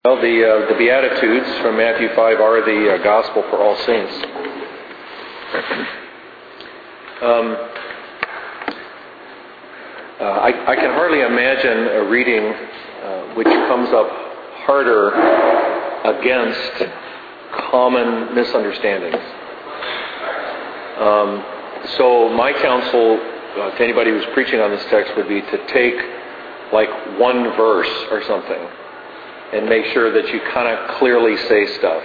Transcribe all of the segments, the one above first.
Well, the Beatitudes from Matthew 5 are the gospel for all saints. I can hardly imagine a reading which comes up harder against common misunderstandings. So my counsel to anybody who's preaching on this text would be to take like one verse or something and make sure that you kind of clearly say stuff.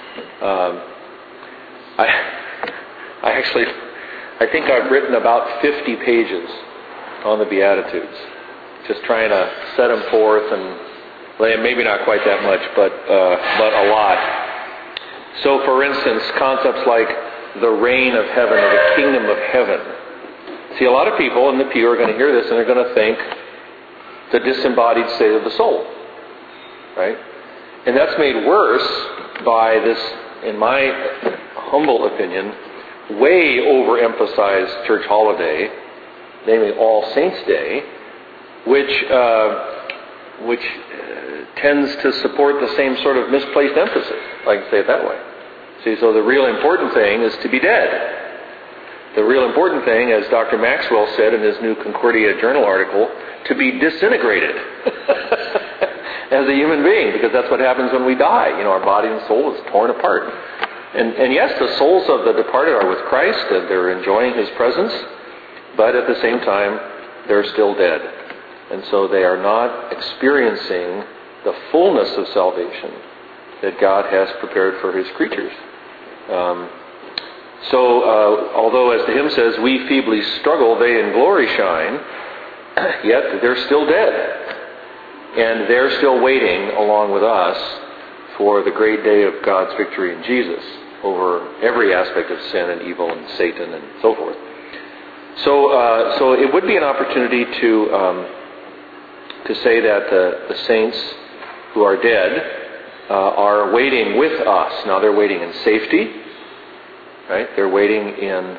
I think I've written about 50 pages on the Beatitudes, just trying to set them forth, and maybe not quite that much, but a lot. So, for instance, concepts like the reign of heaven or the kingdom of heaven. See, a lot of people in the pew are going to hear this and they're going to think the disembodied state of the soul. Right? And that's made worse by this, in my humble opinion, way overemphasized church holiday, namely All Saints' Day, which tends to support the same sort of misplaced emphasis, if I can say it that way. See, so the real important thing is to be dead. The real important thing, as Dr. Maxwell said in his new Concordia Journal article, to be disintegrated. As a human being, because that's what happens when we die. You know, our body and soul is torn apart. And yes, the souls of the departed are with Christ, and they're enjoying His presence, but at the same time, they're still dead. And so they are not experiencing the fullness of salvation that God has prepared for His creatures. Although, as the hymn says, we feebly struggle, they in glory shine, yet they're still dead. And they're still waiting, along with us, for the great day of God's victory in Jesus over every aspect of sin and evil and Satan and so forth. So it would be an opportunity to say that the saints who are dead are waiting with us. Now they're waiting in safety, right? They're waiting in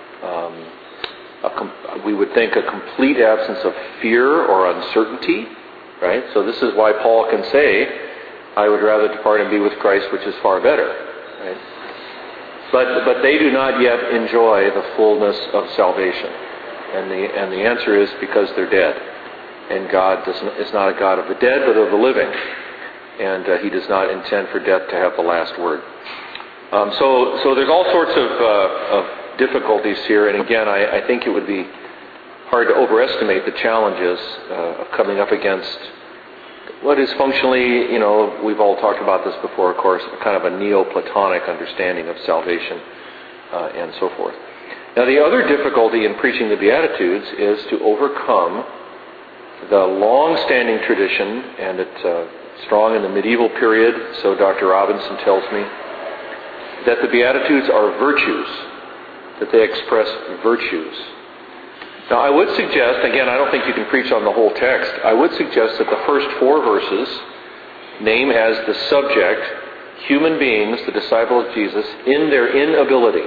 we would think a complete absence of fear or uncertainty. Right? So this is why Paul can say, I would rather depart and be with Christ, which is far better. Right? But they do not yet enjoy the fullness of salvation. And the answer is because they're dead. And God is not a God of the dead, but of the living. And He does not intend for death to have the last word. So there's all sorts of difficulties here. And again, I think it would be hard to overestimate the challenges of coming up against what is functionally, we've all talked about this before, of course, kind of a Neoplatonic understanding of salvation and so forth. Now, the other difficulty in preaching the Beatitudes is to overcome the long-standing tradition, and it's strong in the medieval period, so Dr. Robinson tells me, that the Beatitudes are virtues, that they express virtues. Now, I would suggest, again, I don't think you can preach on the whole text, I would suggest that the first 4 verses name as the subject human beings, the disciples of Jesus, in their inability.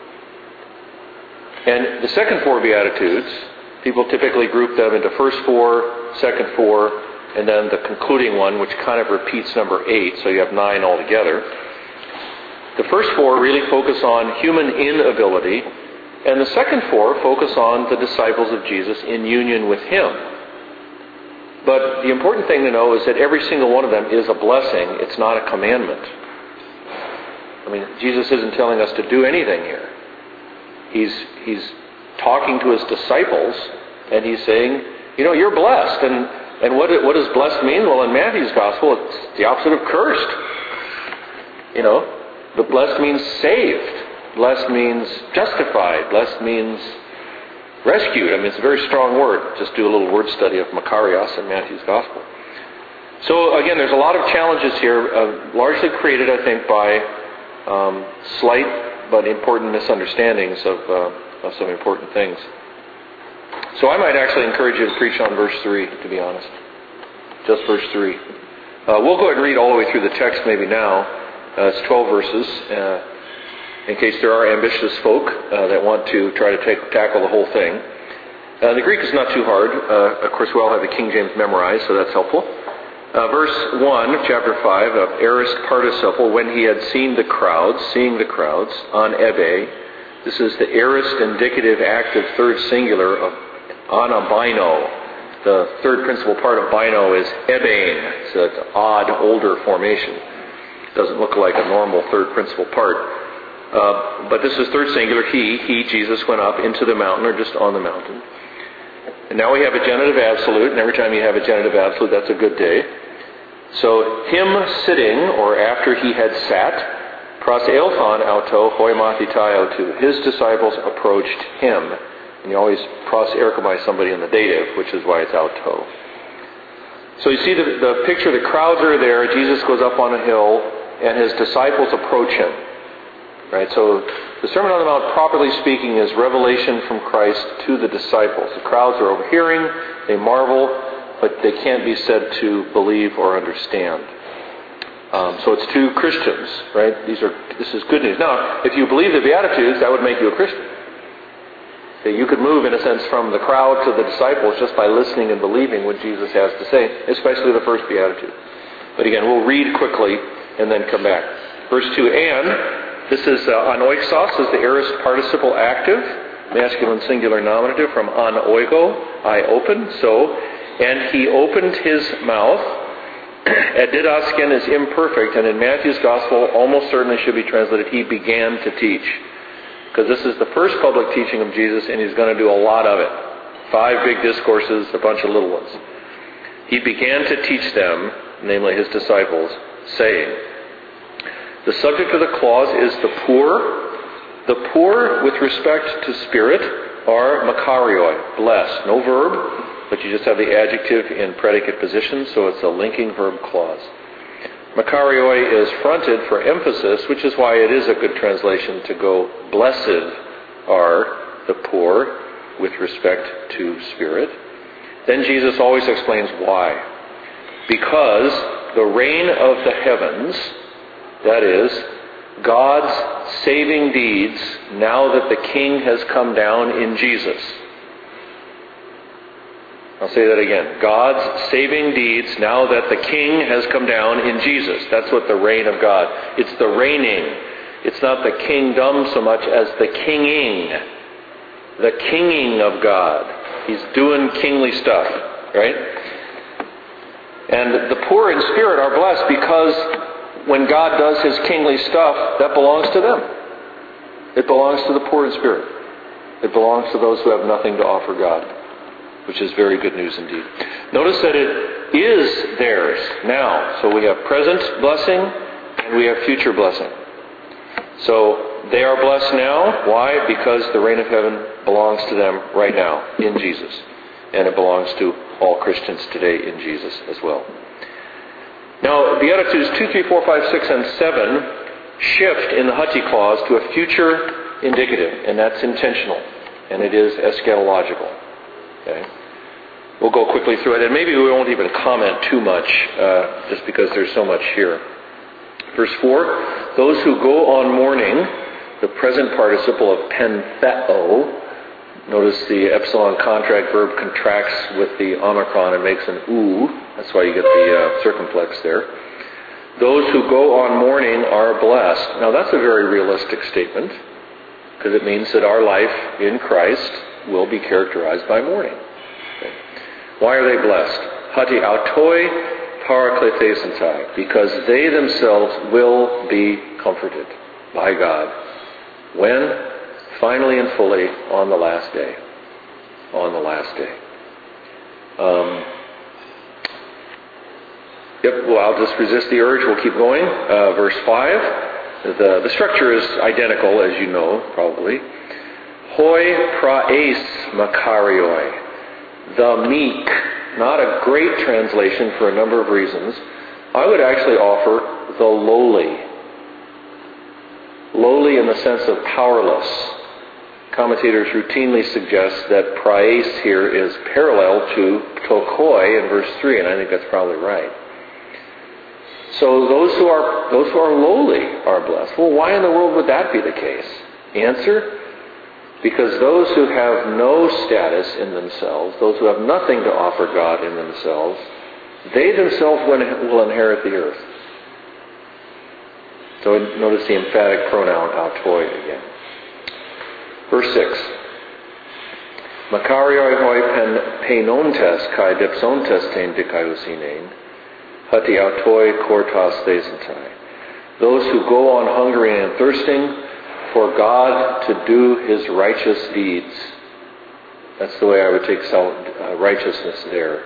And the second 4 Beatitudes, people typically group them into first 4, second 4, and then the concluding one, which kind of repeats number 8, so you have 9 altogether. The first 4 really focus on human inability, and the second 4 focus on the disciples of Jesus in union with Him. But the important thing to know is that every single one of them is a blessing. It's not a commandment. I mean, Jesus isn't telling us to do anything here. He's talking to His disciples, and He's saying, you're blessed. And what does blessed mean? Well, in Matthew's Gospel, it's the opposite of cursed. The blessed means saved. Blessed means justified. Blessed means rescued. I mean, it's a very strong word. Just do a little word study of Makarios in Matthew's Gospel. So, again, there's a lot of challenges here, largely created, I think, by slight but important misunderstandings of some important things. So I might actually encourage you to preach on verse 3, to be honest. Just verse 3. We'll go ahead and read all the way through the text maybe now. It's 12 verses. In case there are ambitious folk that want to try to tackle the whole thing. The Greek is not too hard. Of course, we all have the King James memorized, so that's helpful. Verse 1 of chapter 5 of aorist participle, when he had seen the crowds, seeing the crowds, on ebe. This is the aorist indicative active third singular of anabino. The third principal part of bino is ebein. It's an odd, older formation. It doesn't look like a normal third principal part. But this is third singular. He, Jesus, went up into the mountain, or just on the mountain. And now we have a genitive absolute, and every time you have a genitive absolute, that's a good day. So, him sitting, or after he had sat, pros eilthon auto hoi mathitaio to, his disciples approached him. And you always pros erchomai somebody in the dative, which is why it's auto. So you see the picture, the crowds are there, Jesus goes up on a hill, and his disciples approach him. Right, so the Sermon on the Mount, properly speaking, is revelation from Christ to the disciples. The crowds are overhearing, they marvel, but they can't be said to believe or understand. So it's to Christians, right? This is good news. Now, if you believe the Beatitudes, that would make you a Christian. Okay, you could move, in a sense, from the crowd to the disciples just by listening and believing what Jesus has to say, especially the first Beatitude. But again, we'll read quickly and then come back. Verse 2, and... This is anoixos, is the aorist participle active, masculine singular nominative, from anoigo, I open, so. And he opened his mouth. Didasken is imperfect, and in Matthew's Gospel almost certainly should be translated, he began to teach. Because this is the first public teaching of Jesus, and he's going to do a lot of it. 5 big discourses, a bunch of little ones. He began to teach them, namely his disciples, saying... The subject of the clause is the poor. The poor, with respect to spirit, are makarioi, blessed. No verb, but you just have the adjective in predicate position, so it's a linking verb clause. Makarioi is fronted for emphasis, which is why it is a good translation to go, blessed are the poor, with respect to spirit. Then Jesus always explains why. Because the reign of the heavens... That is, God's saving deeds now that the King has come down in Jesus. I'll say that again. God's saving deeds now that the King has come down in Jesus. That's what the reign of God. It's the reigning. It's not the kingdom so much as the kinging. The kinging of God. He's doing kingly stuff, right? And the poor in spirit are blessed because... when God does his kingly stuff, that belongs to them. It belongs to the poor in spirit. It belongs to those who have nothing to offer God, which is very good news indeed. Notice that it is theirs now. So we have present blessing and we have future blessing. So they are blessed now. Why? Because the reign of heaven belongs to them right now in Jesus. And it belongs to all Christians today in Jesus as well. Now, Beatitudes 2, 3, 4, 5, 6, and 7 shift in the hati clause to a future indicative, and that's intentional, and it is eschatological. Okay? We'll go quickly through it, and maybe we won't even comment too much, just because there's so much here. Verse 4, those who go on mourning, the present participle of pentheo. Notice the epsilon contract verb contracts with the omicron and makes an oo. That's why you get the circumflex there. Those who go on mourning are blessed. Now that's a very realistic statement, because it means that our life in Christ will be characterized by mourning. Okay. Why are they blessed? Hati autoi paraklethesentai, because they themselves will be comforted by God. When? Finally and fully on the last day. On the last day. Well, I'll just resist the urge. We'll keep going. Verse 5. The structure is identical, as you know, probably. Hoi praes makarioi. The meek. Not a great translation for a number of reasons. I would actually offer the lowly. Lowly in the sense of powerless. Commentators routinely suggest that praes here is parallel to tokoi in verse 3, and I think that's probably right. So those who are lowly are blessed. Well, why in the world would that be the case? Answer: because those who have no status in themselves, those who have nothing to offer God in themselves, They themselves will inherit the earth. So notice the emphatic pronoun autoi again. Verse 6. Makarioi hoi penontes kai dipsontes ten dikaiosinen, hati autoi kortas thesentai. Those who go on hungering and thirsting for God to do His righteous deeds. That's the way I would take righteousness there.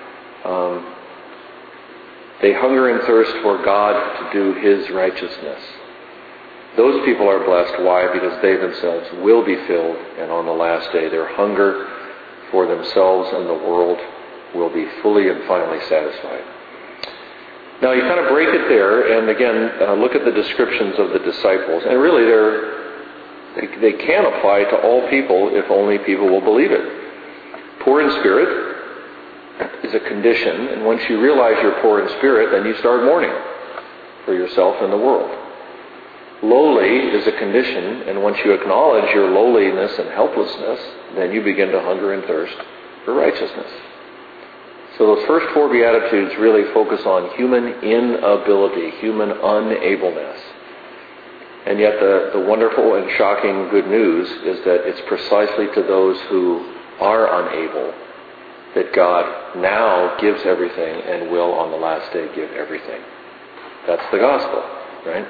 They hunger and thirst for God to do His righteousness. Those people are blessed. Why? Because they themselves will be filled, and on the last day their hunger for themselves and the world will be fully and finally satisfied. Now you kind of break it there, and again, look at the descriptions of the disciples. And really they can apply to all people if only people will believe it. Poor in spirit is a condition, and once you realize you're poor in spirit, then you start mourning for yourself and the world. Lowly is a condition, and once you acknowledge your lowliness and helplessness, then you begin to hunger and thirst for righteousness. So those first four Beatitudes really focus on human inability, human unableness. And yet the wonderful and shocking good news is that it's precisely to those who are unable that God now gives everything and will on the last day give everything. That's the gospel, right?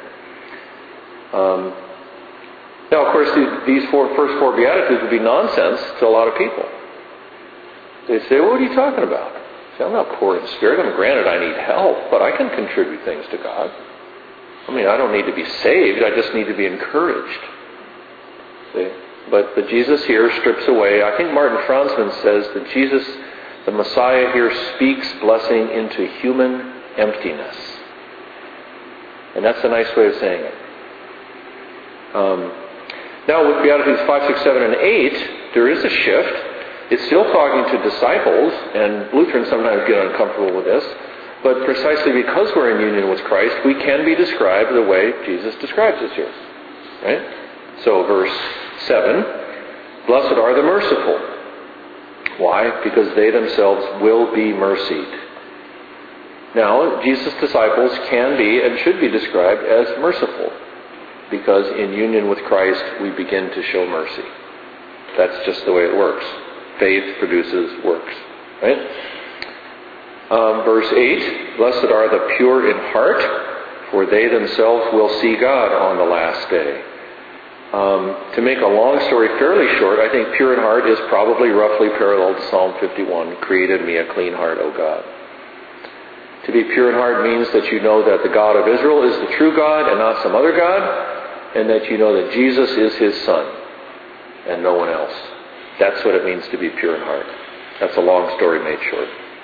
Now, of course, these first four Beatitudes would be nonsense to a lot of people. They say, what are you talking about? See, I'm not poor in spirit. Granted, I need help, but I can contribute things to God. I mean, I don't need to be saved. I just need to be encouraged. See? But Jesus here strips away. I think Martin Franzmann says that Jesus, the Messiah here, speaks blessing into human emptiness. And that's a nice way of saying it. Now with Beatitudes 5, 6, 7, and 8, there is a shift. It's still talking to disciples, and Lutherans sometimes get uncomfortable with this, but precisely because we're in union with Christ, we can be described the way Jesus describes us here. Right? So verse 7, blessed are the merciful. Why? Because they themselves will be mercied. Now, Jesus' disciples can be and should be described as merciful, because in union with Christ, we begin to show mercy. That's just the way it works. Faith produces works. Right? Verse 8, blessed are the pure in heart, for they themselves will see God on the last day. To make a long story fairly short, I think pure in heart is probably roughly parallel to Psalm 51, create in me a clean heart, O God. To be pure in heart means that you know that the God of Israel is the true God and not some other God, and that you know that Jesus is His Son and no one else. That's what it means to be pure in heart. That's a long story made short.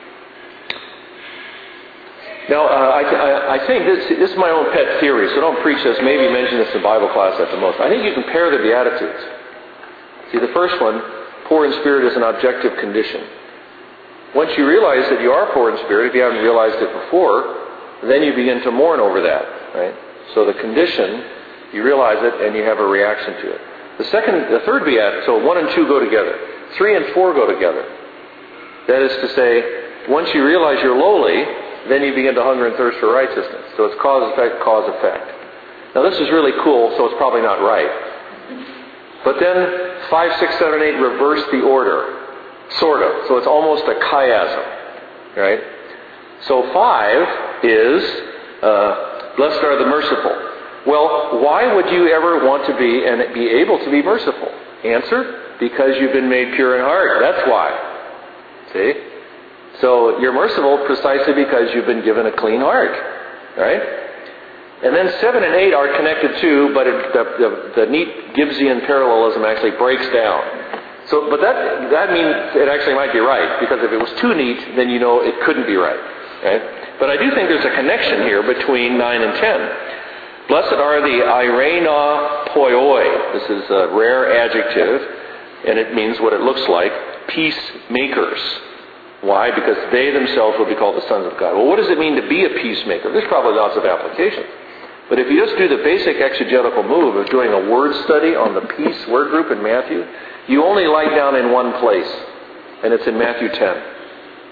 Now, I think this is my own pet theory, so don't preach this. Maybe mention this in Bible class at the most. I think you can pair the Beatitudes. See, the first one, poor in spirit, is an objective condition. Once you realize that you are poor in spirit, if you haven't realized it before, then you begin to mourn over that. Right? So the condition, you realize it, and you have a reaction to it. The third Beatitude, so 1 and 2 go together. 3 and 4 go together. That is to say, once you realize you're lowly, then you begin to hunger and thirst for righteousness. So it's cause, effect, cause, effect. Now this is really cool, so it's probably not right. But then 5, 6, 7, 8 reverse the order. Sort of. So it's almost a chiasm. Right? So 5 is, blessed are the merciful. Well, why would you ever want to be and be able to be merciful? Answer, because you've been made pure in heart. That's why. See? So you're merciful precisely because you've been given a clean heart. Right? And then 7 and 8 are connected too, but the neat Gibbsian parallelism actually breaks down. So, but that means it actually might be right, because if it was too neat, then you know it couldn't be right. Right? But I do think there's a connection here between 9 and 10. Blessed are the irena poioi. This is a rare adjective, and it means what it looks like, peacemakers. Why? Because they themselves will be called the sons of God. Well, what does it mean to be a peacemaker? There's probably lots of applications. But if you just do the basic exegetical move of doing a word study on the peace word group in Matthew, you only lie down in one place, and it's in Matthew 10.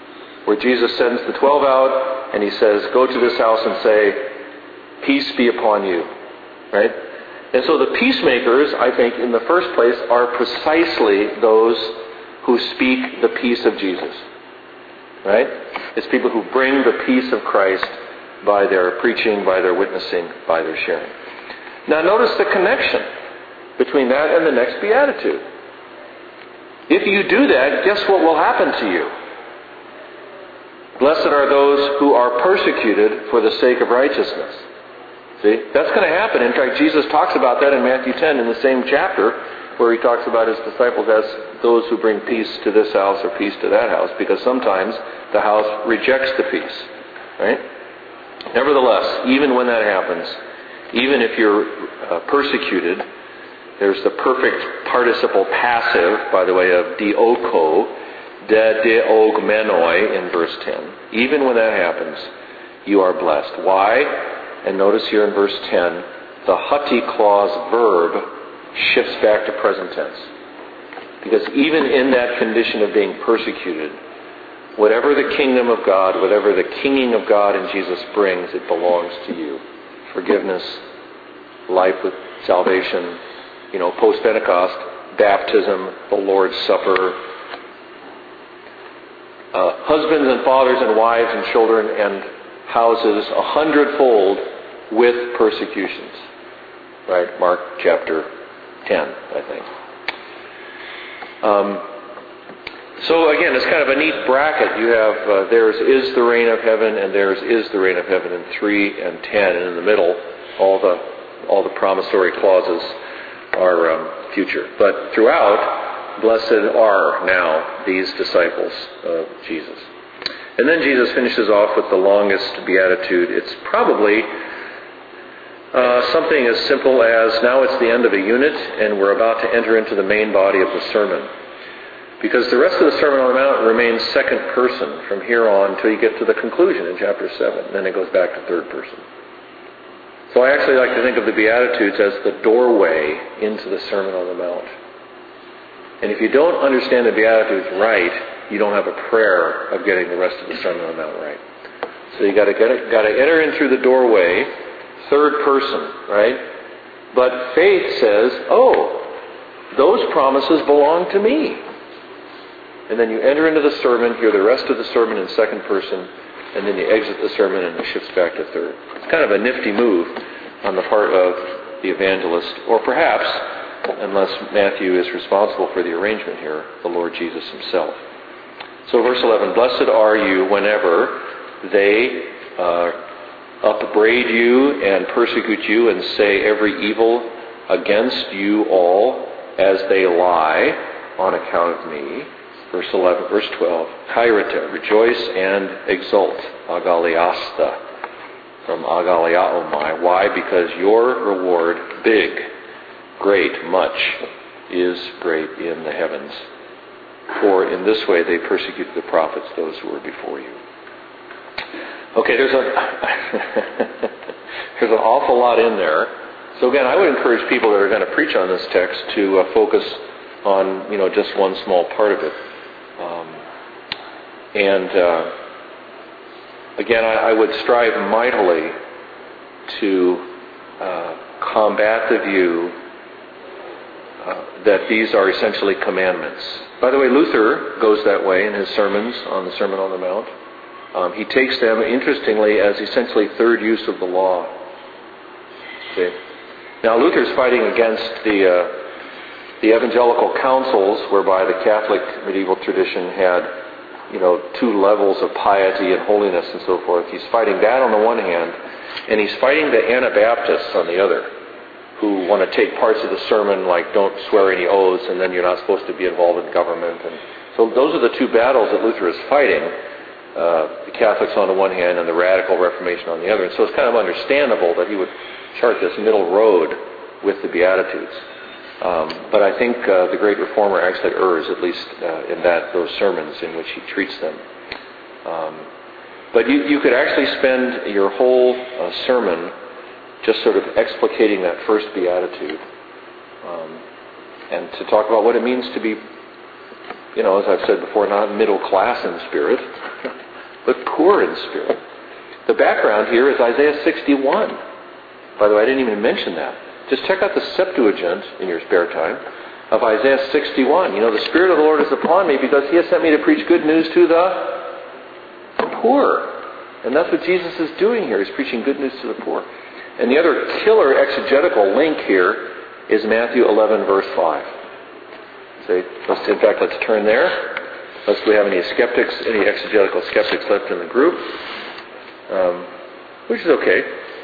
where Jesus sends the 12 out and he says, go to this house and say, peace be upon you. Right? And so the peacemakers, I think, in the first place, are precisely those who speak the peace of Jesus. Right? It's people who bring the peace of Christ by their preaching, by their witnessing, by their sharing. Now notice the connection between that and the next beatitude. If you do that, guess what will happen to you? Blessed are those who are persecuted for the sake of righteousness. See? That's going to happen. In fact, Jesus talks about that in Matthew 10 in the same chapter, where he talks about his disciples as those who bring peace to this house or peace to that house, because sometimes the house rejects the peace. Right? Nevertheless, even when that happens, even if you're persecuted, there's the perfect participle passive, by the way, of dioko, deogmenoi in verse 10. Even when that happens, you are blessed. Why? And notice here in verse 10, the hati clause verb shifts back to present tense. Because even in that condition of being persecuted, whatever the kingdom of God, whatever the kinging of God in Jesus brings, it belongs to you. Forgiveness, life with salvation, post-Pentecost, baptism, the Lord's Supper, husbands and fathers and wives and children and houses 100-fold with persecutions. Right? Mark chapter 10, I think. So again, it's kind of a neat bracket. You have theirs is the reign of heaven, and theirs is the reign of heaven in 3 and 10, and in the middle, all the promissory clauses are future. But throughout, blessed are now these disciples of Jesus. And then Jesus finishes off with the longest beatitude. It's probably something as simple as, now it's the end of a unit, and we're about to enter into the main body of the sermon. Because the rest of the Sermon on the Mount remains second person from here on until you get to the conclusion in chapter 7. Then it goes back to third person. So I actually like to think of the Beatitudes as the doorway into the Sermon on the Mount. And if you don't understand the Beatitudes right, you don't have a prayer of getting the rest of the Sermon on the Mount right. So you got to enter in through the doorway, third person, right? But faith says, those promises belong to me. And then you enter into the sermon, hear the rest of the sermon in second person, and then you exit the sermon and it shifts back to third. It's kind of a nifty move on the part of the evangelist, or perhaps, unless Matthew is responsible for the arrangement here, the Lord Jesus himself. So verse 11, blessed are you whenever they upbraid you and persecute you and say every evil against you all as they lie on account of me. Verse 11, verse 12, kairete, rejoice and exult, agaliasta, from agaliaomai. Why? Because your reward, big, great, much, is great in the heavens. For in this way they persecuted the prophets, those who were before you. Okay, there's an awful lot in there. So again, I would encourage people that are going to preach on this text to focus on, just one small part of it. Again, I would strive mightily to combat the view that these are essentially commandments. By the way, Luther goes that way in his sermons on the Sermon on the Mount. He takes them, interestingly, as essentially third use of the law. Okay. Now, Luther's fighting against the evangelical councils, whereby the Catholic medieval tradition had, two levels of piety and holiness and so forth. He's fighting that on the one hand, and he's fighting the Anabaptists on the other, who want to take parts of the sermon like don't swear any oaths, and then you're not supposed to be involved in government. And so those are the two battles that Luther is fighting, the Catholics on the one hand and the Radical Reformation on the other. And so it's kind of understandable that he would chart this middle road with the Beatitudes. But I think the great reformer actually errs, at least in those sermons in which he treats them. But you could actually spend your whole sermon just sort of explicating that first beatitude, and to talk about what it means to be, as I've said before, not middle class in spirit, but poor in spirit. The background here is Isaiah 61. By the way, I didn't even mention that. Just check out the Septuagint in your spare time of Isaiah 61. The Spirit of the Lord is upon me because He has sent me to preach good news to the poor. And that's what Jesus is doing here. He's preaching good news to the poor. And the other killer exegetical link here is Matthew 11, verse 5. In fact, let's turn there. Unless we have any skeptics, any exegetical skeptics left in the group, which is okay.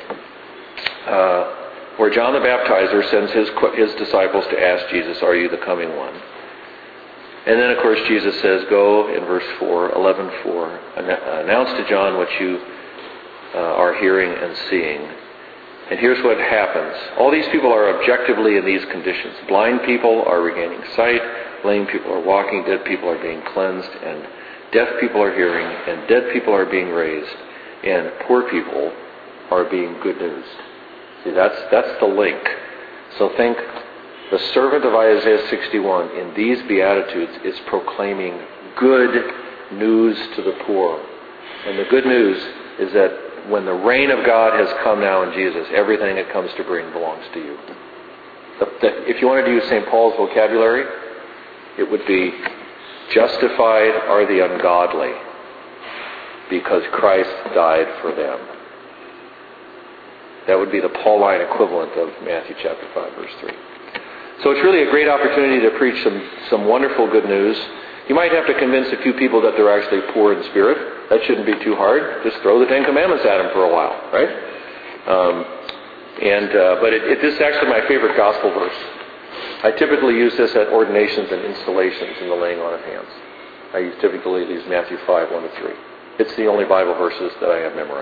Where John the Baptizer sends his disciples to ask Jesus, "Are you the coming one?" And then, of course, Jesus says, "Go," in verse 4, 11:4, "announce to John what you are hearing and seeing." And here's what happens. All these people are objectively in these conditions. Blind people are regaining sight, lame people are walking, dead people are being cleansed, and deaf people are hearing, and dead people are being raised, and poor people are being good news. See, that's the link. So think, the servant of Isaiah 61 in these Beatitudes is proclaiming good news to the poor. And the good news is that when the reign of God has come now in Jesus, everything it comes to bring belongs to you. If you wanted to use St. Paul's vocabulary, it would be, justified are the ungodly because Christ died for them. That would be the Pauline equivalent of Matthew chapter 5, verse 3. So it's really a great opportunity to preach some wonderful good news. You might have to convince a few people that they're actually poor in spirit. That shouldn't be too hard. Just throw the Ten Commandments at them for a while, right? But this is actually my favorite gospel verse. I typically use this at ordinations and installations in the laying on of hands. I typically use Matthew 5, 1-3. It's the only Bible verses that I have memorized.